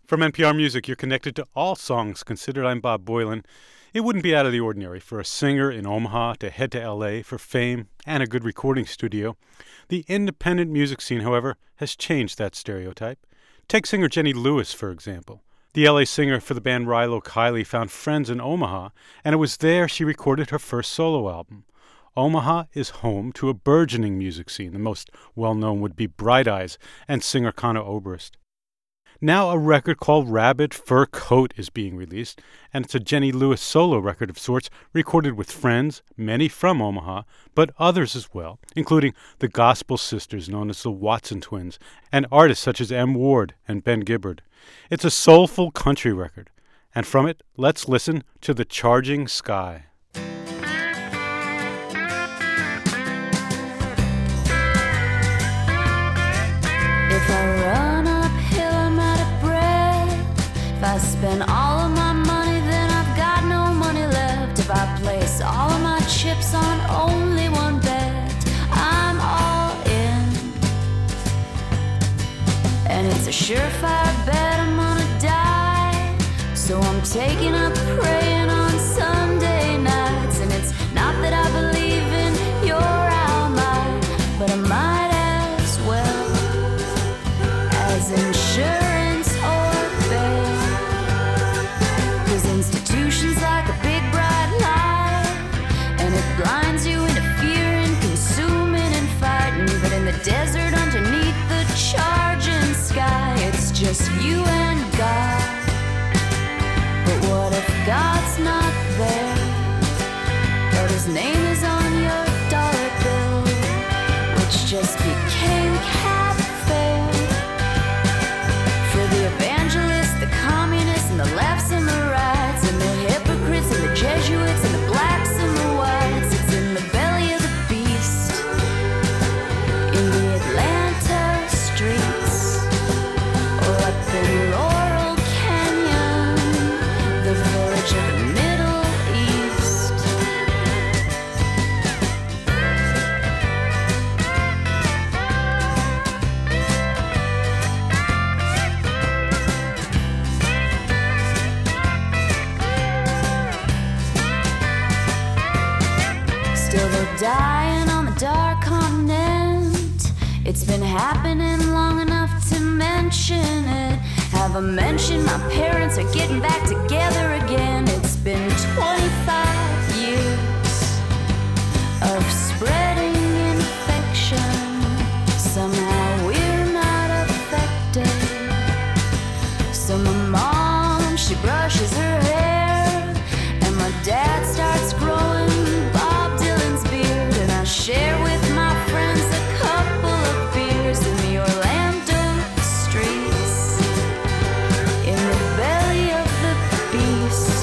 From NPR Music, you're connected to all songs considered. I'm Bob Boilen. It wouldn't be out of the ordinary for a singer in Omaha to head to L.A. for fame and a good recording studio. The independent music scene, however, has changed that stereotype. Take singer Jenny Lewis, for example. The L.A. singer for the band Rilo Kiley found friends in Omaha, and it was there she recorded her first solo album. Omaha is home to a burgeoning music scene. The most well-known would be Bright Eyes and singer Conor Oberst. Now a record called Rabbit Fur Coat is being released, and it's a Jenny Lewis solo record of sorts, recorded with friends, many from Omaha, but others as well, including the gospel sisters known as the Watson Twins, and artists such as M. Ward and Ben Gibbard. It's a soulful country record, and from it, let's listen to The Charging Sky. If I run uphill, I'm out of breath. If I spend all of my money, then I've got no money left. If I place all of my chips on only one bet, I'm all in. And it's a surefire bet I'm gonna die. So I'm taking up praying on Sunday nights. And it's not that I believe in your I'll might, but I might as well as insurance or bail. 'Cause institutions like a big bright light, and it blinds you into fear and consuming and fighting. But in the desert underneath the charging sky, it's just you and God. But what if God's not there, but his name is on your dollar bill, which just became cap fare for the evangelists, the communists, and the lefts and the rights, and the hypocrites and the Jesuits and the blacks and the whites. It's in the belly of the beast, in the Atlanta streets, or up in Laurel Canyon, the village of the Middle East. Still they're dying on the dark continent. It's been happening long enough to mention it. Have I mentioned my parents are getting back together again? It's been 25 years of spreading infection. Somehow we're not affected. So my mom, she brushes her hair, and my dad starts growing Bob Dylan's beard. And I share with my friends a couple of beers in the Orlando streets, in the belly of the beast.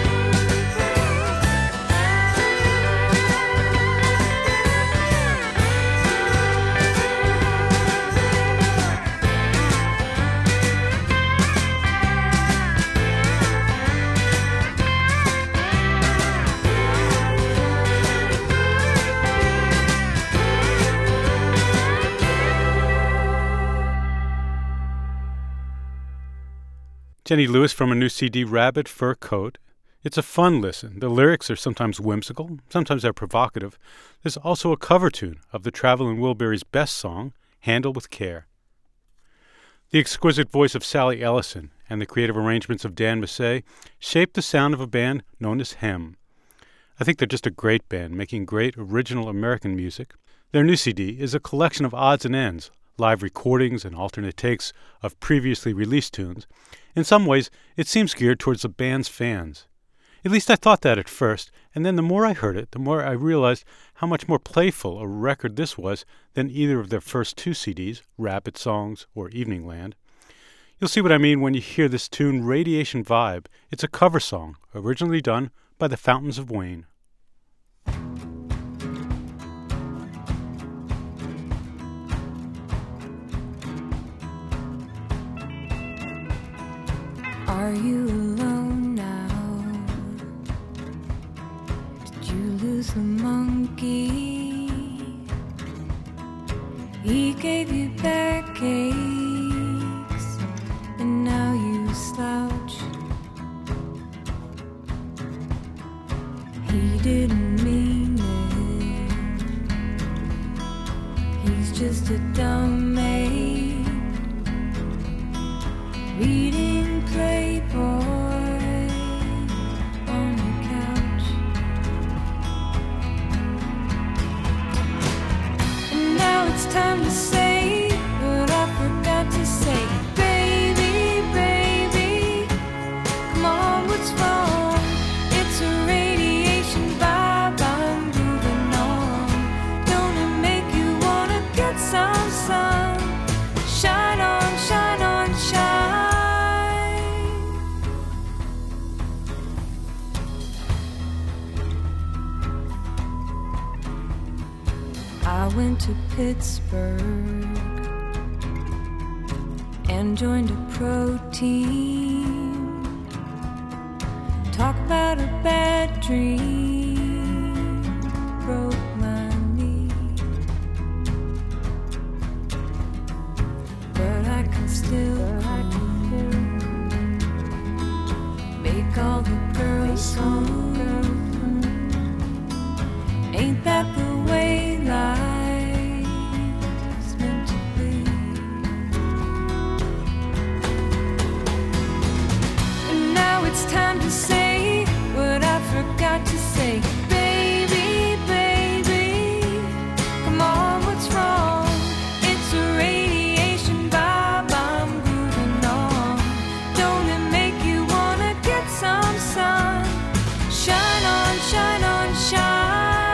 Jenny Lewis from a new CD, Rabbit Fur Coat. It's a fun listen. The lyrics are sometimes whimsical, sometimes they're provocative. There's also a cover tune of the Travelin' Wilburys' best song, Handle with Care. The exquisite voice of Sally Ellison and the creative arrangements of Dan Massey shaped the sound of a band known as Hem. I think they're just a great band, making great original American music. Their new CD is a collection of odds and ends, live recordings and alternate takes of previously released tunes. In some ways, it seems geared towards the band's fans. At least I thought that at first, and then the more I heard it, the more I realized how much more playful a record this was than either of their first two CDs, Rabbit Songs or Evening Land. You'll see what I mean when you hear this tune, Radiation Vibe. It's a cover song, originally done by the Fountains of Wayne. Are you alone now? Did you lose the monkey? He gave you backaches, and now you reading Playboy on the couch. And now it's time to say what I forgot to say. Baby, baby, come on, what's wrong? It's a radiation vibe, I'm moving on. Don't it make you wanna get some sun? Shine on, shine on, shine. I went to Pittsburgh and joined a pro team. Talk about a bad dream, broke my knee. But I can still make all the girls home. Ain't that the way life's meant to be? And now it's time to say what I forgot to say. Baby, baby, come on, what's wrong? It's a radiation vibe, I'm grooving on. Don't it make you wanna get some sun? Shine on, shine on, shine.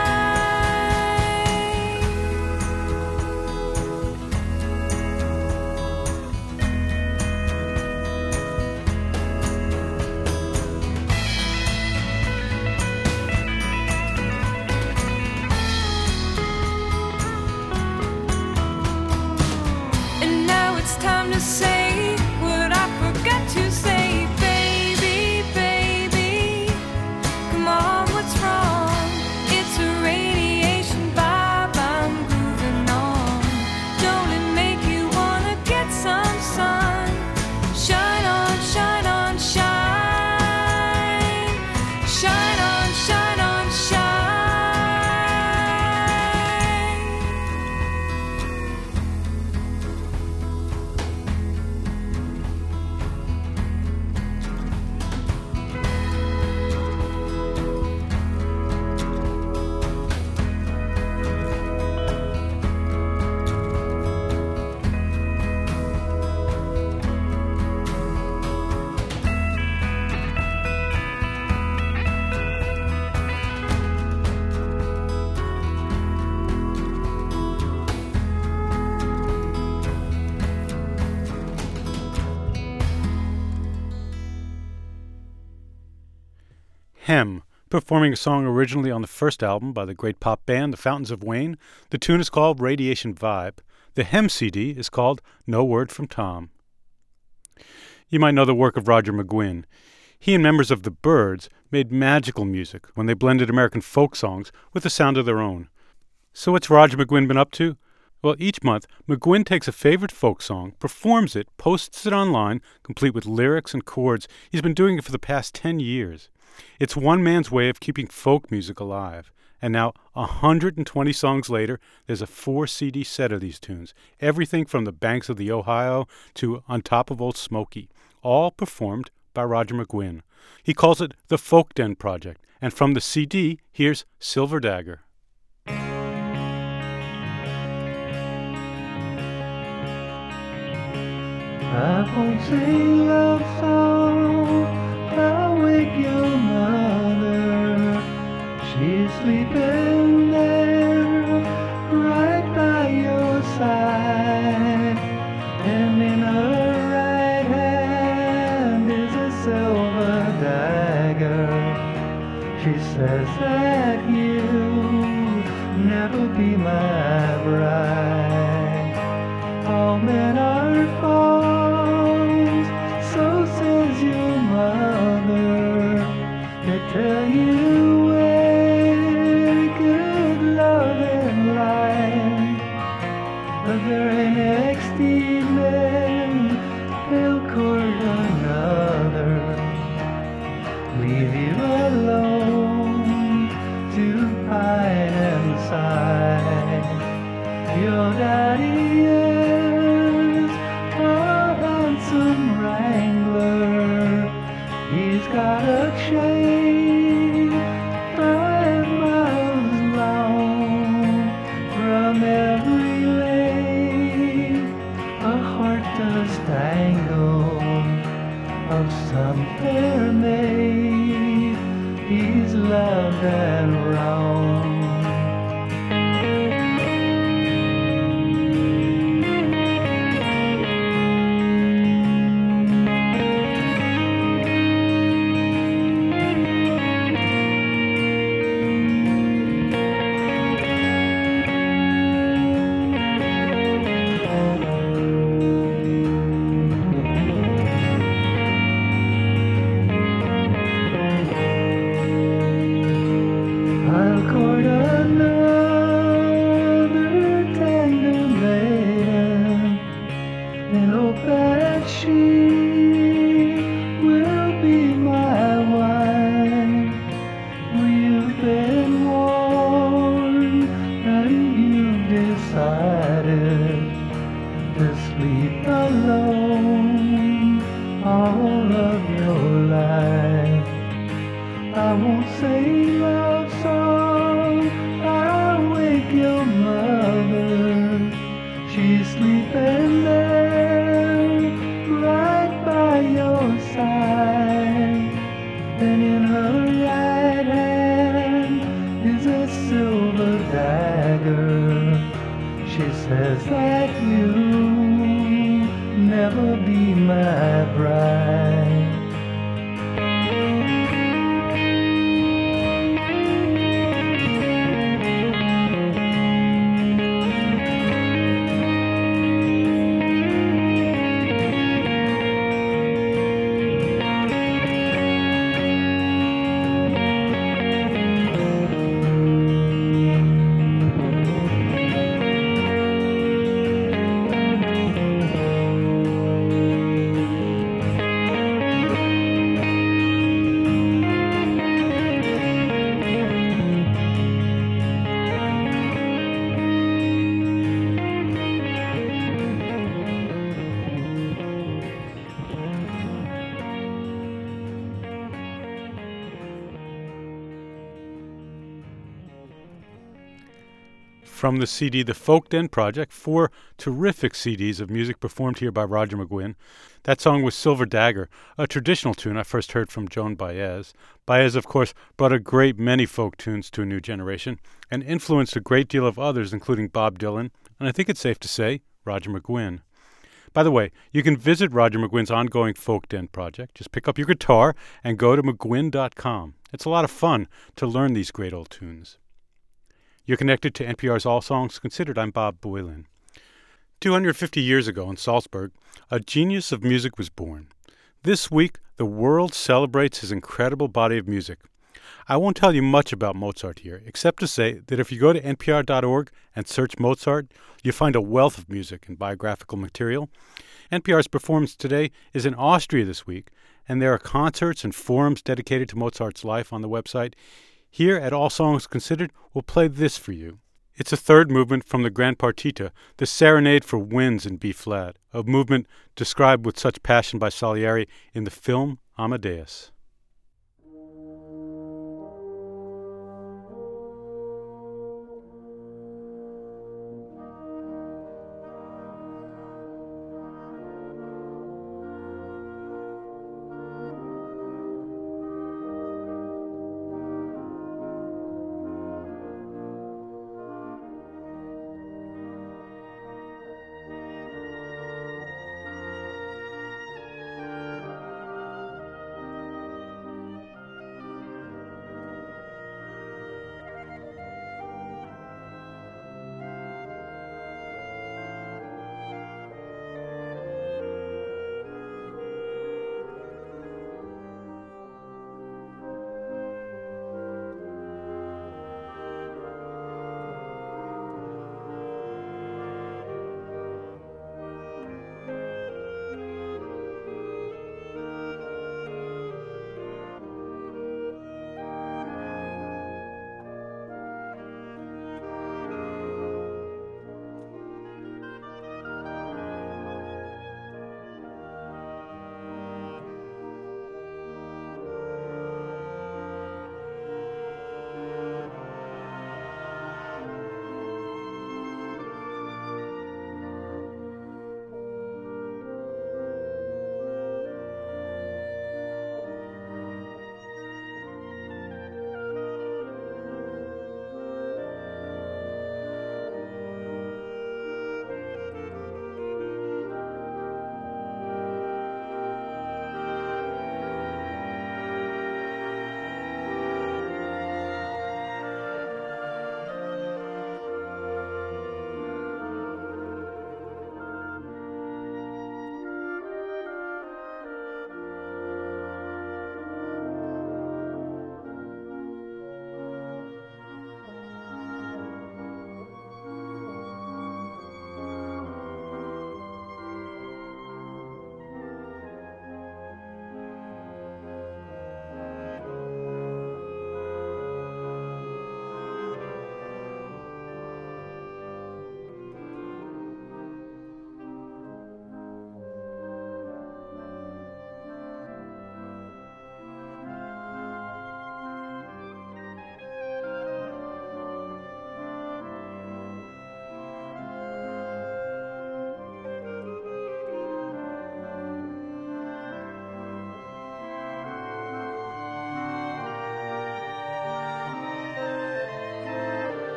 And now it's time to say what I forgot to say. Baby, baby, come on, what's wrong? It's a radiation vibe, I'm grooving on. Don't it make you wanna get some sun? Shine on, shine on, shine. Shine on, shine on, shine. Hem, performing a song originally on the first album by the great pop band The Fountains of Wayne. The tune is called Radiation Vibe. The Hem CD is called No Word from Tom. You might know the work of Roger McGuinn. He and members of the Byrds made magical music when they blended American folk songs with a sound of their own. So what's Roger McGuinn been up to? Well, each month, McGuinn takes a favorite folk song, performs it, posts it online, complete with lyrics and chords. He's been doing it for the past 10 years. It's one man's way of keeping folk music alive. And now, 120 songs later, there's a 4-CD set of these tunes. Everything from The Banks of the Ohio to On Top of Old Smoky, all performed by Roger McGuinn. He calls it the Folk Den Project. And from the CD, here's Silver Dagger. I won't sing love song, I'll wake your mother. She's sleeping there, right by your side. And in her right hand is a silver dagger. She says that you'll never be my bride. All men are fools, so says your mother. They tell you where good loving lies. The very next evening they'll court another, leave you alone to pine and sigh. got a chain 5 miles long from every lane. A heart does tangle of some fair maid. He's loved and wrong. I'll court another tender maiden and hope that she will be my wife. For you've been warned and you've decided to sleep alone all of your life. I won't sing love song, I'll wake your mother. She's sleeping there, right by your side. And in her right hand is a silver dagger. She says that you'll never be my bride. From the CD The Folk Den Project, 4 terrific CDs of music performed here by Roger McGuinn. That song was Silver Dagger, a traditional tune I first heard from Joan Baez. Baez, of course, brought a great many folk tunes to a new generation and influenced a great deal of others, including Bob Dylan, and I think it's safe to say, Roger McGuinn. By the way, you can visit Roger McGuinn's ongoing Folk Den project. Just pick up your guitar and go to mcguinn.com. It's a lot of fun to learn these great old tunes. You're connected to NPR's All Songs Considered. I'm Bob Boylan. 250 years ago in Salzburg, a genius of music was born. This week, the world celebrates his incredible body of music. I won't tell you much about Mozart here, except to say that if you go to npr.org and search Mozart, you'll find a wealth of music and biographical material. NPR's performance today is in Austria this week, and there are concerts and forums dedicated to Mozart's life on the website. Here at All Songs Considered, we'll play this for you. It's a third movement from the Grand Partita, the Serenade for Winds in B-flat, a movement described with such passion by Salieri in the film Amadeus.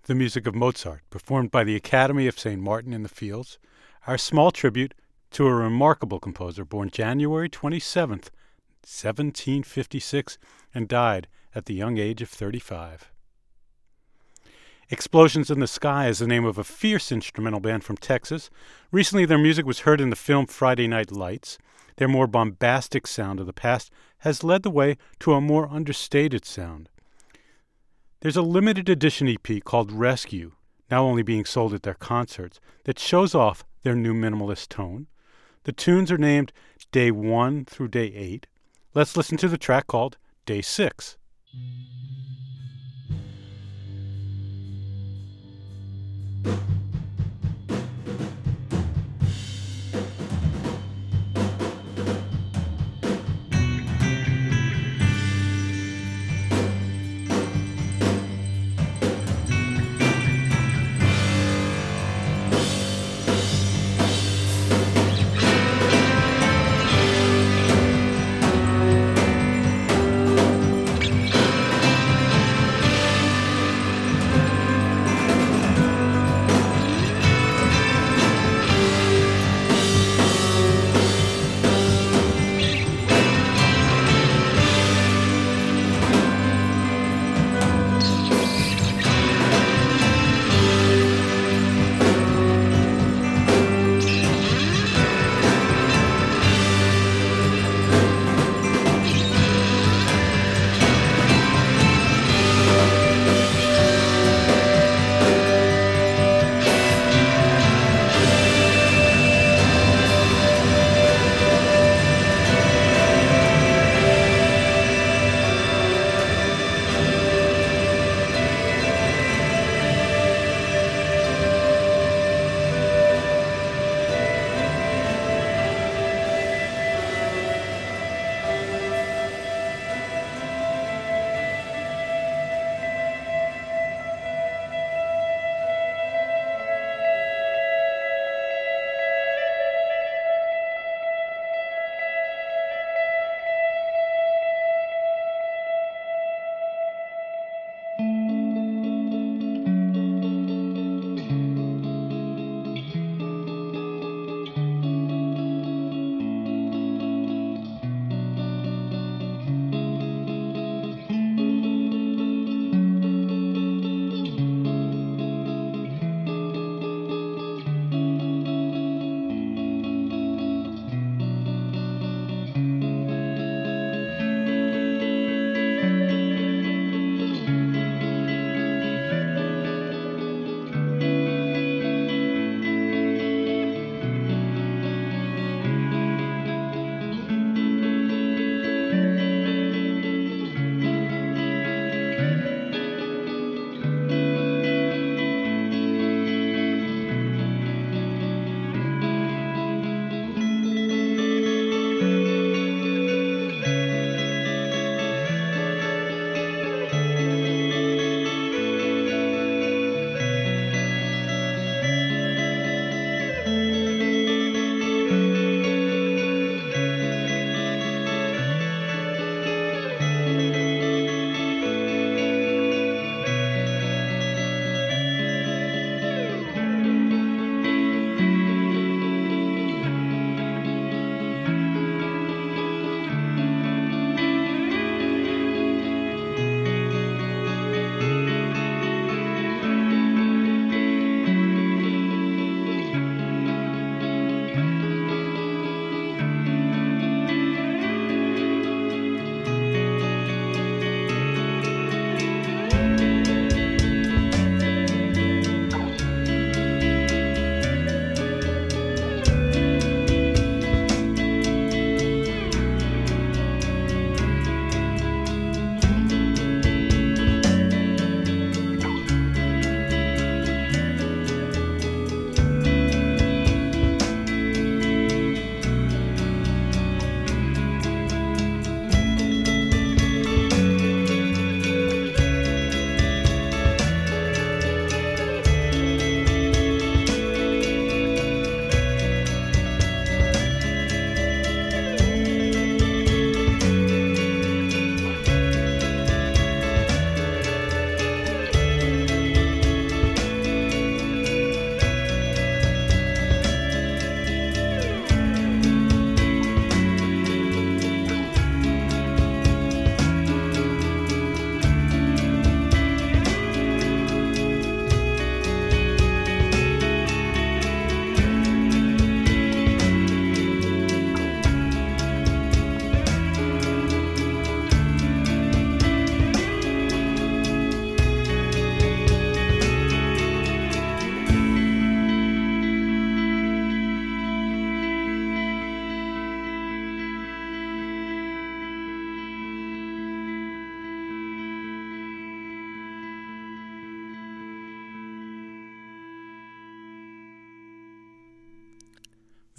the music of Mozart, performed by the Academy of St. Martin in the Fields, our small tribute to a remarkable composer born January 27th, 1756, and died at the young age of 35. Explosions in the Sky is the name of a fierce instrumental band from Texas. Recently, their music was heard in the film Friday Night Lights. Their more bombastic sound of the past has led the way to a more understated sound. There's a limited edition EP called Rescue, now only being sold at their concerts, that shows off their new minimalist tone. The tunes are named Day 1 through Day 8. Let's listen to the track called Day 6.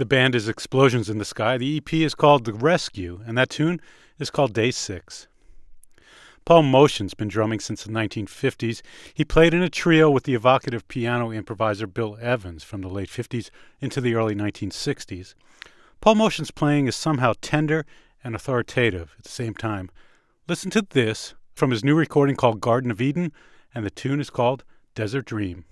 The band is Explosions in the Sky. The EP is called The Rescue, and that tune is called Day 6. Paul Motion's been drumming since the 1950s. He played in a trio with the evocative piano improviser Bill Evans from the late 50s into the early 1960s. Paul Motion's playing is somehow tender and authoritative at the same time. Listen to this from his new recording called Garden of Eden, and the tune is called Desert Dream.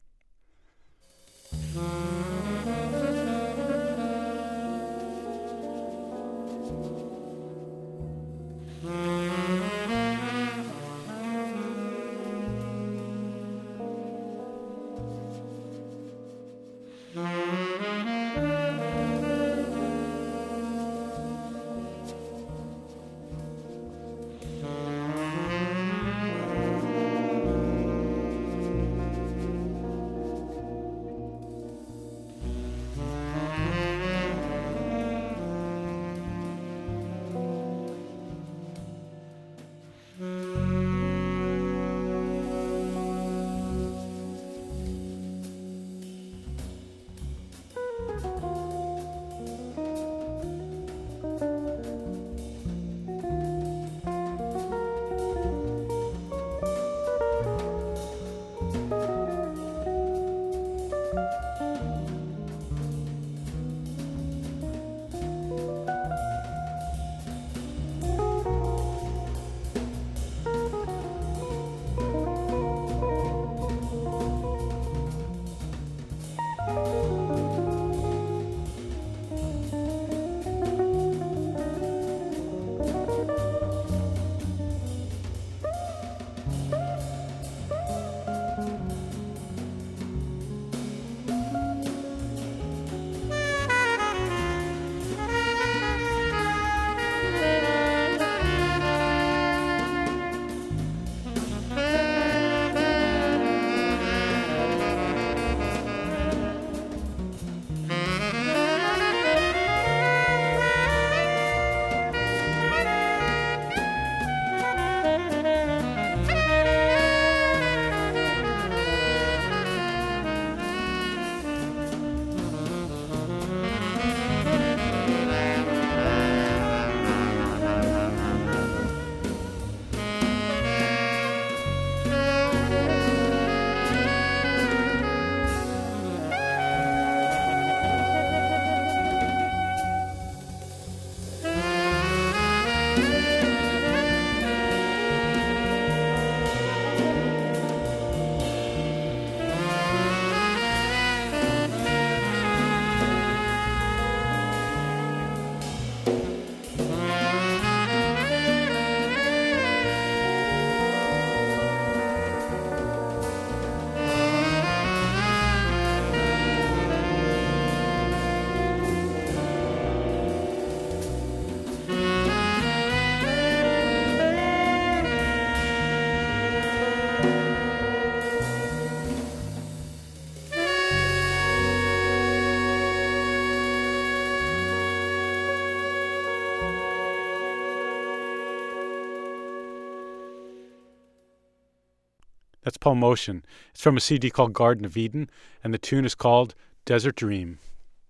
That's Paul Motion. It's from a CD called Garden of Eden, and the tune is called Desert Dream.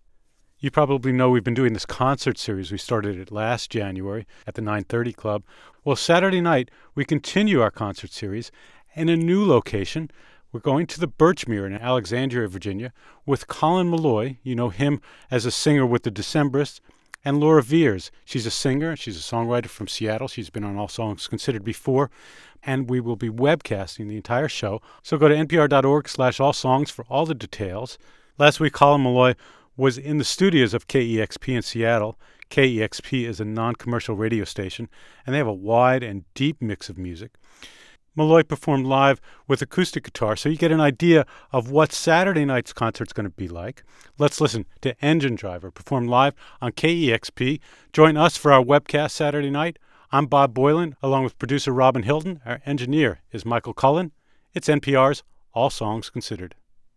You probably know we've been doing this concert series. We started it last January at the 930 Club. Well, Saturday night, we continue our concert series in a new location. We're going to the Birchmere in Alexandria, Virginia, with Colin Meloy. You know him as a singer with the Decemberists. And Laura Veers. She's a singer. She's a songwriter from Seattle. She's been on All Songs Considered before. And we will be webcasting the entire show. So go to npr.org/allsongs for all the details. Last week, Colin Meloy was in the studios of KEXP in Seattle. KEXP is a non-commercial radio station, and they have a wide and deep mix of music. Meloy performed live with acoustic guitar, so you get an idea of what Saturday night's concert's going to be like. Let's listen to Engine Driver perform live on KEXP. Join us for our webcast Saturday night. I'm Bob Boylan, along with producer Robin Hilton. Our engineer is Michael Cullen. It's NPR's All Songs Considered.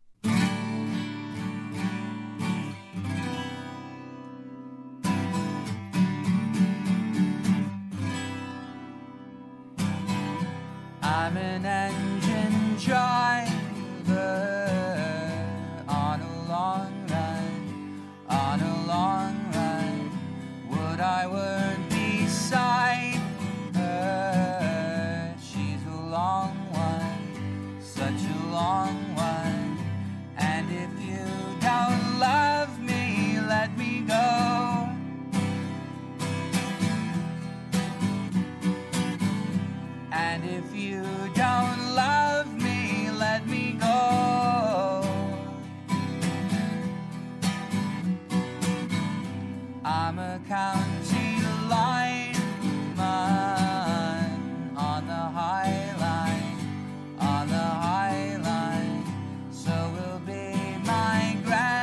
I'm an engine driver on a long ride, on a I'm a county lineman on the High Line, on the High Line. So will be my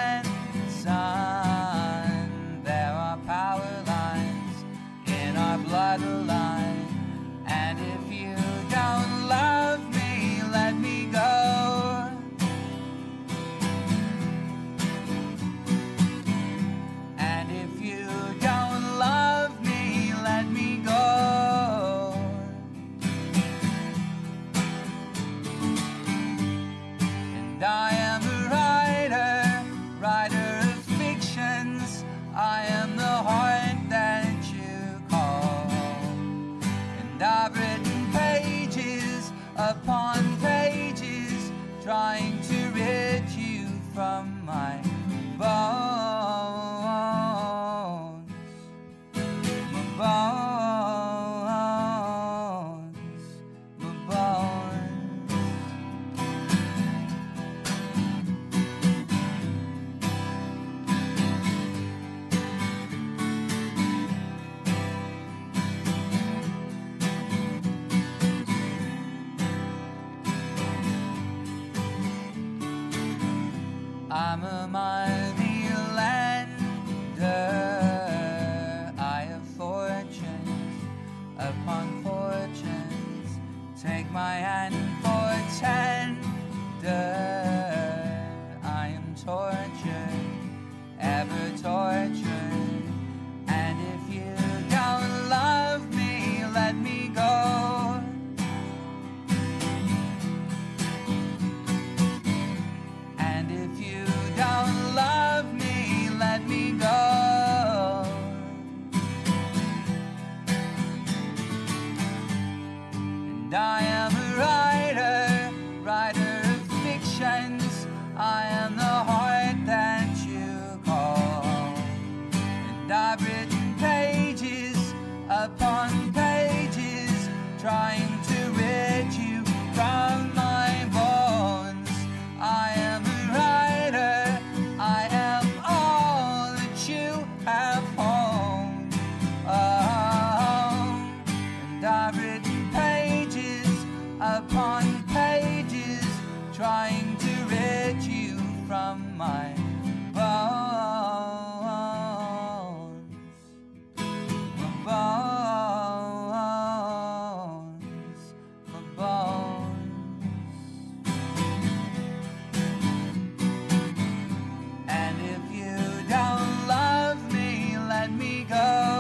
grandson. There are power lines in our bloodline, and if you don't love me, let me go. And if you don't love me, let me go. And I am a writer, writer of fictions. I am the heart that you call. And I've written pages upon pages, trying to rid you from my bones, my bones, my bones. I'm a mighty lander. I have fortunes upon fortunes. Take my hand for tender. I am tortured, ever tortured. And if you don't love me, let me go. And if you don't love me, let me go. And I am a writer, writer of fictions. I am the heart that you call. And I've written pages upon pages, trying to rid you from my bones. I am a writer, I am all that you have owned. Oh, and I've written pages upon pages, trying to rid you from my bones, my bones, my bones. And if you don't love me, let me go.